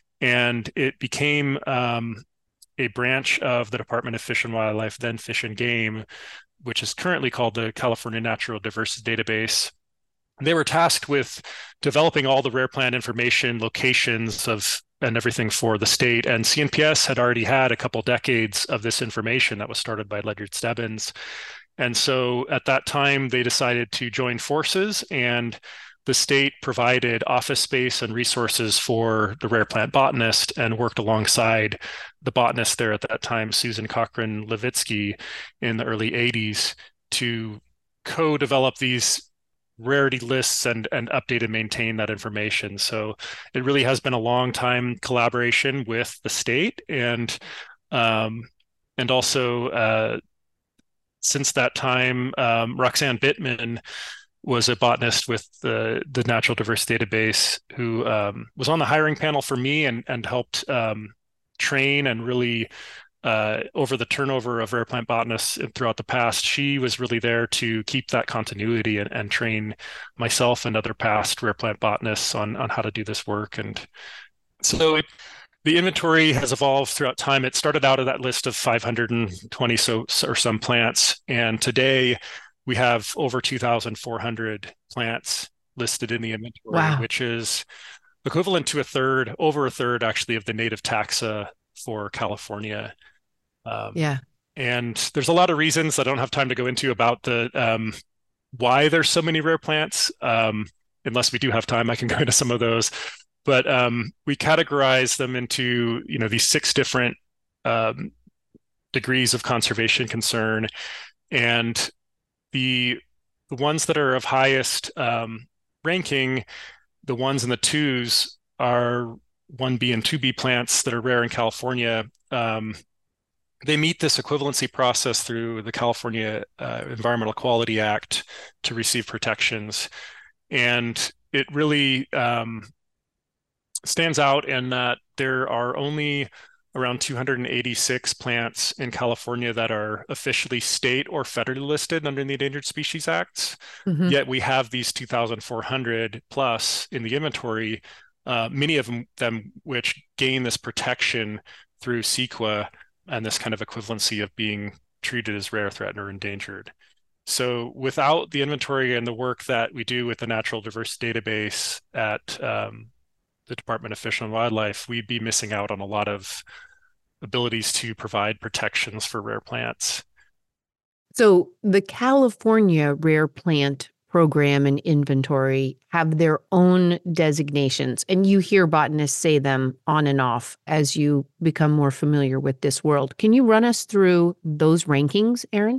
and it became um, a branch of the Department of Fish and Wildlife, then Fish and Game, which is currently called the California Natural Diversity Database. They were tasked with developing all the rare plant information, locations of and everything for the state. And C N P S had already had a couple decades of this information that was started by Ledyard Stebbins. And so at that time, they decided to join forces, and the state provided office space and resources for the rare plant botanist and worked alongside the botanist there at that time, Susan Cochran Levitsky, in the early eighties to co-develop these rarity lists and, and update and maintain that information. So it really has been a long time collaboration with the state, and, um, and also uh, since that time, um, Roxanne Bittman was a botanist with the, the Natural Diversity Database who um, was on the hiring panel for me and, and helped um, train and really uh, over the turnover of rare plant botanists throughout the past. She was really there to keep that continuity and, and train myself and other past rare plant botanists on, on how to do this work. And so it, the inventory has evolved throughout time. It started out of that list of five hundred twenty so or some plants, and today we have over two thousand four hundred plants listed in the inventory, wow. which is equivalent to a third, over a third actually, of the native taxa for California. Um, yeah, and there's a lot of reasons I don't have time to go into about the um, why there's so many rare plants. Um, unless we do have time, I can go into some of those. But um, we categorize them into, you know, these six different um, degrees of conservation concern, and the the ones that are of highest um, ranking, the ones in the twos, are one B and two B plants that are rare in California. Um, they meet this equivalency process through the California uh, Environmental Quality Act to receive protections, and it really um, stands out in that there are only around two hundred eighty-six plants in California that are officially state or federally listed under the Endangered Species Acts. Mm-hmm. Yet we have these two thousand four hundred plus in the inventory, uh, many of them, them which gain this protection through CEQA and this kind of equivalency of being treated as rare, threatened, or endangered. So without the inventory and the work that we do with the Natural Diversity Database at um, the Department of Fish and Wildlife, we'd be missing out on a lot of abilities to provide protections for rare plants. So the California Rare Plant Program and Inventory have their own designations, and you hear botanists say them on and off as you become more familiar with this world. Can you run us through those rankings, Aaron?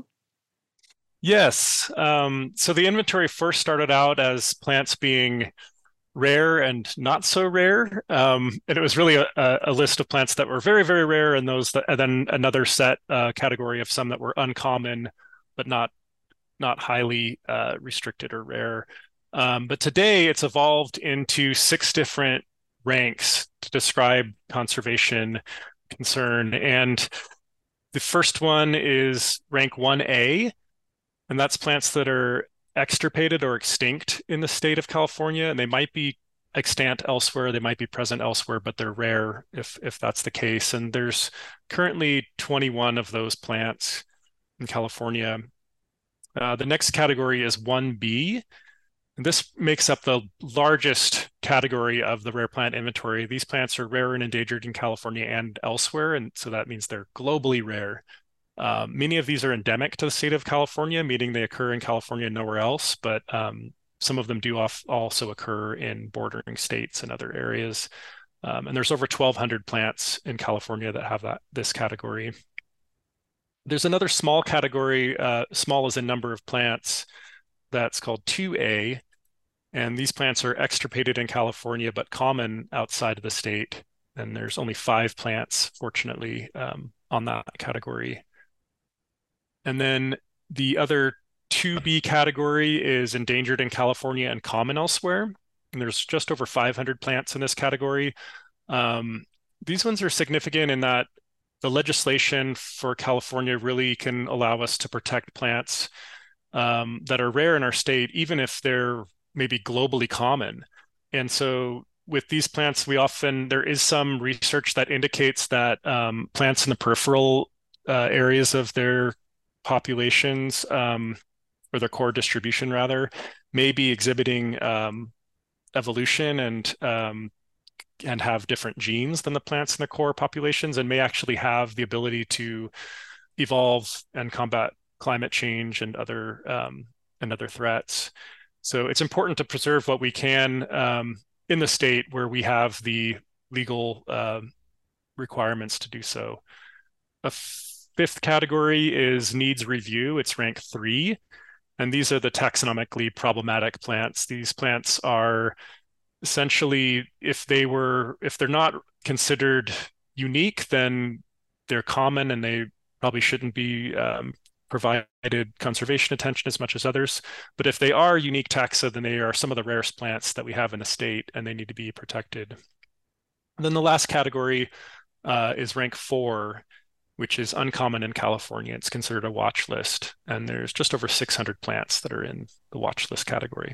Yes. Um, so the inventory first started out as plants being rare and not so rare. Um, and it was really a, a list of plants that were very, very rare, and those that, and then another set uh, category of some that were uncommon, but not not highly uh, restricted or rare. Um, but today it's evolved into six different ranks to describe conservation concern. And the first one is rank one A, and that's plants that are extirpated or extinct in the state of California, and they might be extant elsewhere, they might be present elsewhere, but they're rare if if that's the case. And there's currently twenty-one of those plants in California. Uh, the next category is one B, and this makes up the largest category of the rare plant inventory. These plants are rare and endangered in California and elsewhere, and so that means they're globally rare. Uh, many of these are endemic to the state of California, meaning they occur in California and nowhere else, but um, some of them do off also occur in bordering states and other areas. Um, and there's over twelve hundred plants in California that have that this category. There's another small category, uh, small as in number of plants, that's called two A. And these plants are extirpated in California, but common outside of the state. And there's only five plants, fortunately, um, on that category. And then the other two B category is endangered in California and common elsewhere. And there's just over five hundred plants in this category. Um, these ones are significant in that the legislation for California really can allow us to protect plants um, that are rare in our state, even if they're maybe globally common. And so with these plants, we often, there is some research that indicates that um, plants in the peripheral uh, areas of their populations, um, or their core distribution rather, may be exhibiting um, evolution and um, and have different genes than the plants in the core populations, and may actually have the ability to evolve and combat climate change and other um, and other threats. So it's important to preserve what we can um, in the state where we have the legal uh, requirements to do so. A fifth category is needs review. It's rank three. And these are the taxonomically problematic plants. These plants are essentially, if they were, if they're not considered unique, then they're common and they probably shouldn't be um, provided conservation attention as much as others. But if they are unique taxa, then they are some of the rarest plants that we have in the state, and they need to be protected. And then the last category uh, is rank four, which is uncommon in California. It's considered a watch list, and there's just over six hundred plants that are in the watch list category.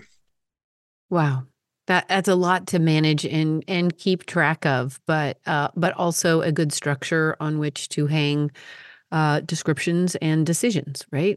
Wow. That that's a lot to manage and and keep track of, but uh, but also a good structure on which to hang uh, descriptions and decisions, right?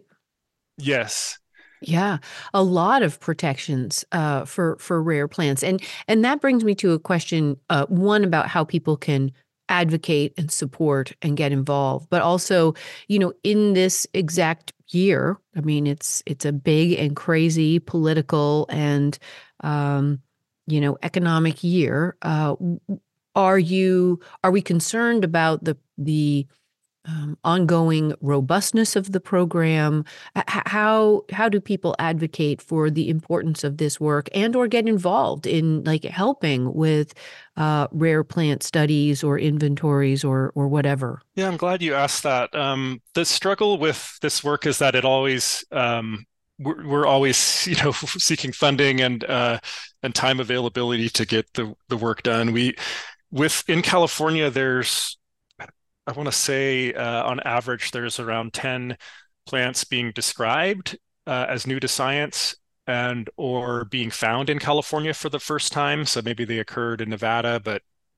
Yes. Yeah, a lot of protections uh, for for rare plants, and and that brings me to a question. Uh, one about how people can advocate and support and get involved, but also, you know, in this exact year, I mean, it's it's a big and crazy political and um, you know, economic year. Uh, are you are we concerned about the the um, ongoing robustness of the program? H- how how do people advocate for the importance of this work and or get involved in like helping with uh, rare plant studies or inventories or or whatever? Yeah, I'm glad you asked that. Um, the struggle with this work is that it always um, we're, we're always, you know, seeking funding and uh, and time availability to get the the work done. We with in California, there's I want to say uh, on average, there's around ten plants being described uh, as new to science and or being found in California for the first time. So maybe they occurred in Nevada, but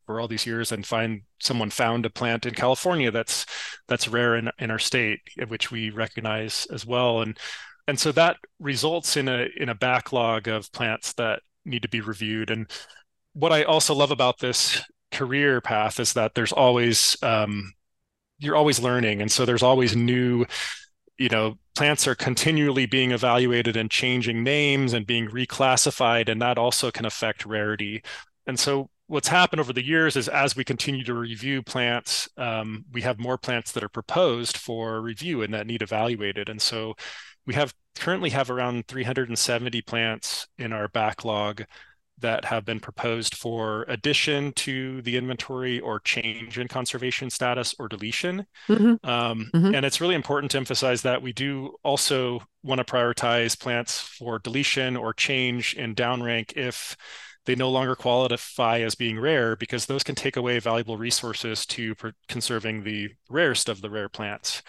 for all these years and find someone found a plant in California that's that's rare in, in our state, which we recognize as well. And and so that results in a in a backlog of plants that need to be reviewed. And what I also love about this career path is that there's always um, you're always learning, and so there's always new, you know, plants are continually being evaluated and changing names and being reclassified, and that also can affect rarity. And so what's happened over the years is as we continue to review plants, um, we have more plants that are proposed for review and that need evaluated. And so we have currently have around three hundred seventy plants in our backlog that have been proposed for addition to the inventory or change in conservation status or deletion. Mm-hmm. Um, mm-hmm. And it's really important to emphasize that we do also want to prioritize plants for deletion or change in downrank if they no longer qualify as being rare, because those can take away valuable resources to conserving the rarest of the rare plants.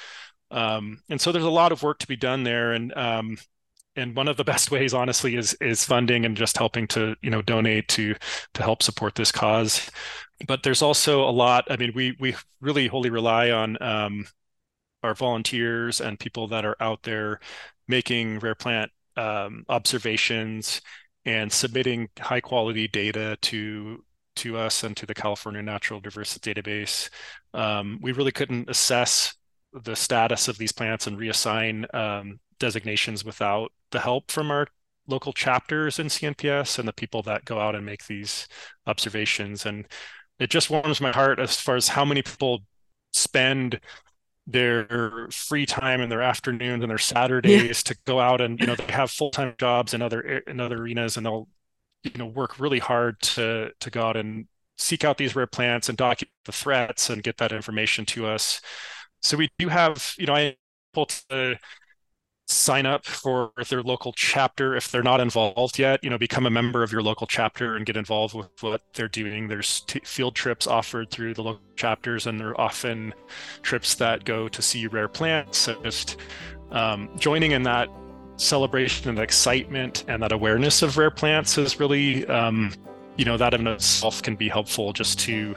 Um, and so there's a lot of work to be done there. And um, And one of the best ways, honestly, is is funding and just helping to, you know, donate to to help support this cause. But there's also a lot. I mean, we we really wholly rely on um, our volunteers and people that are out there making rare plant um, observations and submitting high quality data to to us and to the California Natural Diversity Database. Um, we really couldn't assess the status of these plants and reassign um, designations without the help from our local chapters in C N P S and the people that go out and make these observations. And it just warms my heart as far as how many people spend their free time and their afternoons and their Saturdays yeah. to go out and, you know, they have full-time jobs in other in other arenas, and they'll, you know, work really hard to to go out and seek out these rare plants and document the threats and get that information to us. So we do have, you know, I able to sign up for their local chapter if they're not involved yet, you know, become a member of your local chapter and get involved with what they're doing. There's t- field trips offered through the local chapters, and they're often trips that go to see rare plants. So just um, joining in that celebration and excitement and that awareness of rare plants is really, um, you know, that in itself can be helpful just to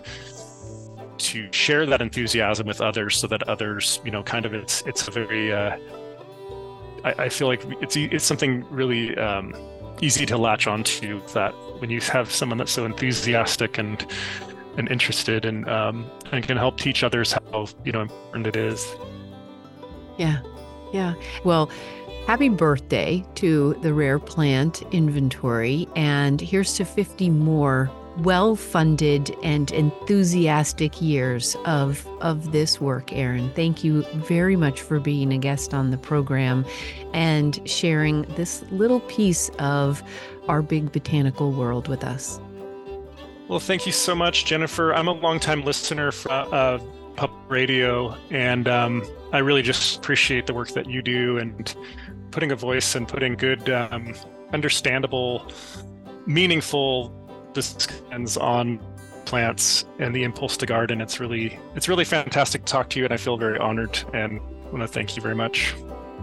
to share that enthusiasm with others, so that others, you know, kind of it's it's a very uh, I, I feel like it's it's something really um, easy to latch onto, that when you have someone that's so enthusiastic and and interested and um, and can help teach others how, you know, important it is. Yeah, yeah. Well, happy birthday to the Rare Plant Inventory, and here's to fifty more well-funded and enthusiastic years of of this work, Aaron. Thank you very much for being a guest on the program and sharing this little piece of our big botanical world with us. Well, thank you so much, Jennifer. I'm a longtime listener for uh, public radio, and um, I really just appreciate the work that you do and putting a voice and putting good, um, understandable, meaningful discussions on plants and the impulse to garden. It's really, it's really fantastic to talk to you, and I feel very honored and want to thank you very much.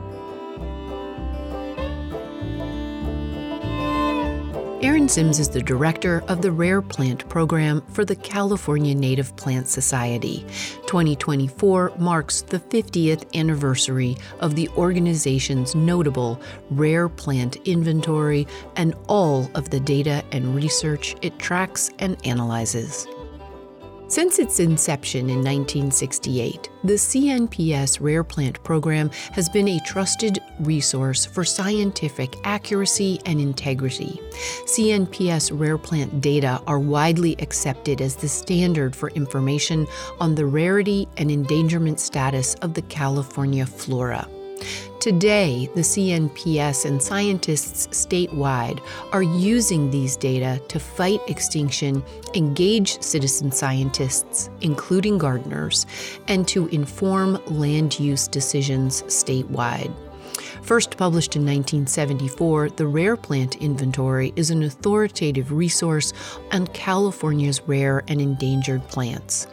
Aaron Sims is the director of the Rare Plant Program for the California Native Plant Society. twenty twenty-four marks the fiftieth anniversary of the organization's notable Rare Plant Inventory and all of the data and research it tracks and analyzes. Since its inception in nineteen sixty-eight, the C N P S Rare Plant Program has been a trusted resource for scientific accuracy and integrity. C N P S Rare Plant data are widely accepted as the standard for information on the rarity and endangerment status of the California flora. Today, the C N P S and scientists statewide are using these data to fight extinction, engage citizen scientists, including gardeners, and to inform land use decisions statewide. First published in nineteen seventy-four, the Rare Plant Inventory is an authoritative resource on California's rare and endangered plants.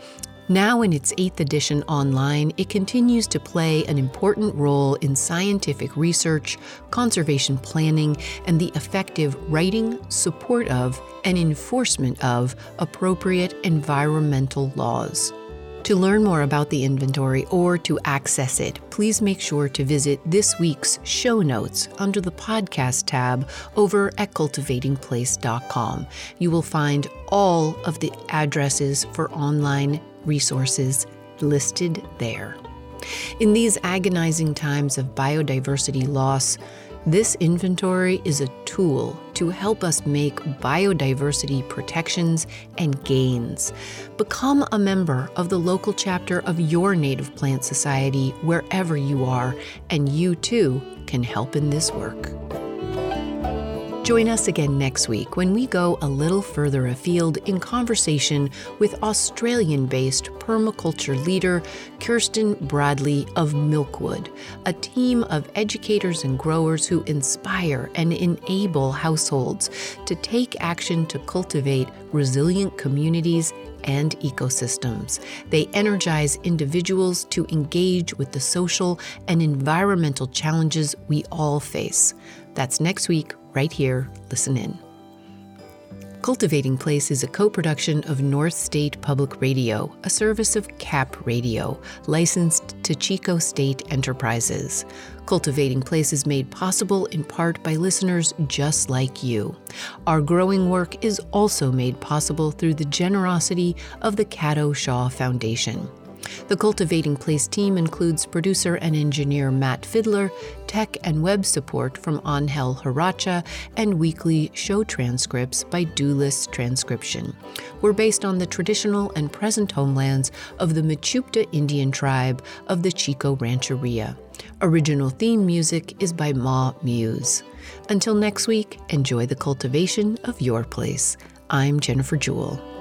Now in its eighth edition online, it continues to play an important role in scientific research, conservation planning, and the effective writing, support of, and enforcement of appropriate environmental laws. To learn more about the inventory or to access it, please make sure to visit this week's show notes under the podcast tab over at cultivating place dot com. You will find all of the addresses for online resources listed there. In these agonizing times of biodiversity loss, this inventory is a tool to help us make biodiversity protections and gains. Become a member of the local chapter of your native plant society wherever you are, and you too can help in this work. Join us again next week when we go a little further afield in conversation with Australian-based permaculture leader Kirsten Bradley of Milkwood, a team of educators and growers who inspire and enable households to take action to cultivate resilient communities and ecosystems. They energize individuals to engage with the social and environmental challenges we all face. That's next week, right here. Listen in. Cultivating Place is a co-production of North State Public Radio, a service of C A P Radio, licensed to Chico State Enterprises. Cultivating Place is made possible in part by listeners just like you. Our growing work is also made possible through the generosity of the Cato Shaw Foundation. The Cultivating Place team includes producer and engineer Matt Fidler, tech and web support from Angel Haracha, and weekly show transcripts by Doulis Transcription. We're based on the traditional and present homelands of the Mechoopda Indian tribe of the Chico Rancheria. Original theme music is by Ma Muse. Until next week, enjoy the cultivation of your place. I'm Jennifer Jewell.